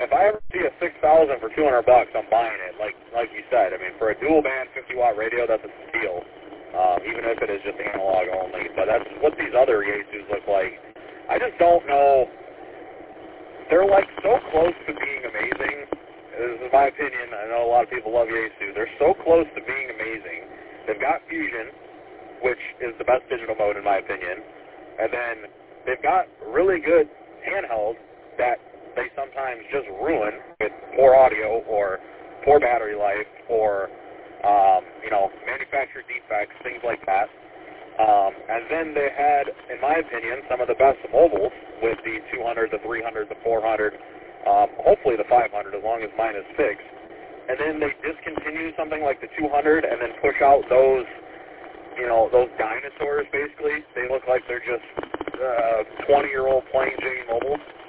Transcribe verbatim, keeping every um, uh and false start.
if I ever see a six thousand for two hundred bucks, I'm buying it. Like like you said, I mean, for a dual band fifty watt radio, that's a steal. Um, even if it is just analog only. But that's what these other Yaesus look like. I just don't know. They're like so close to being amazing. This is my opinion. I know a lot of people love Yaesu. They're so close to being amazing. They've got Fusion, which is the best digital mode in my opinion. And then they've got really good handhelds that they sometimes just ruin with poor audio or poor battery life or, um, you know, manufacturer defects, things like that. Um, and then they had, in my opinion, some of the best mobiles with the two hundred, the three hundred, the four hundred, um, hopefully the five hundred as long as mine is fixed. And then they discontinue something like the two hundred and then push out those, you know, those dinosaurs basically. They look like they're just uh, twenty-year-old plain Jane mobiles.